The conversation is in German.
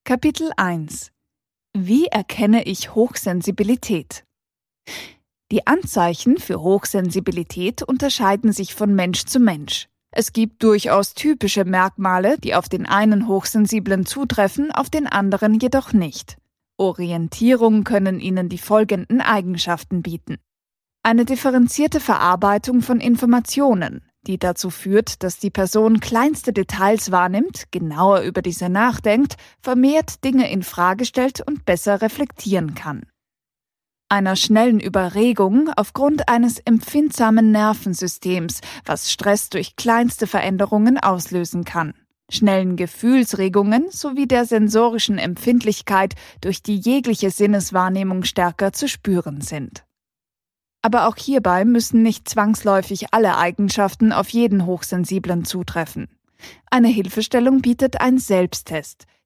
Kapitel 1 – Wie erkenne ich Hochsensibilität? Die Anzeichen für Hochsensibilität unterscheiden sich von Mensch zu Mensch. Es gibt durchaus typische Merkmale, die auf den einen Hochsensiblen zutreffen, auf den anderen jedoch nicht. Orientierung können ihnen die folgenden Eigenschaften bieten. Eine differenzierte Verarbeitung von Informationen, die dazu führt, dass die Person kleinste Details wahrnimmt, genauer über diese nachdenkt, vermehrt Dinge in Frage stellt und besser reflektieren kann. Einer schnellen Überregung aufgrund eines empfindsamen Nervensystems, was Stress durch kleinste Veränderungen auslösen kann. Schnellen Gefühlsregungen sowie der sensorischen Empfindlichkeit, durch die jegliche Sinneswahrnehmung stärker zu spüren sind. Aber auch hierbei müssen nicht zwangsläufig alle Eigenschaften auf jeden Hochsensiblen zutreffen. Eine Hilfestellung bietet ein Selbsttest.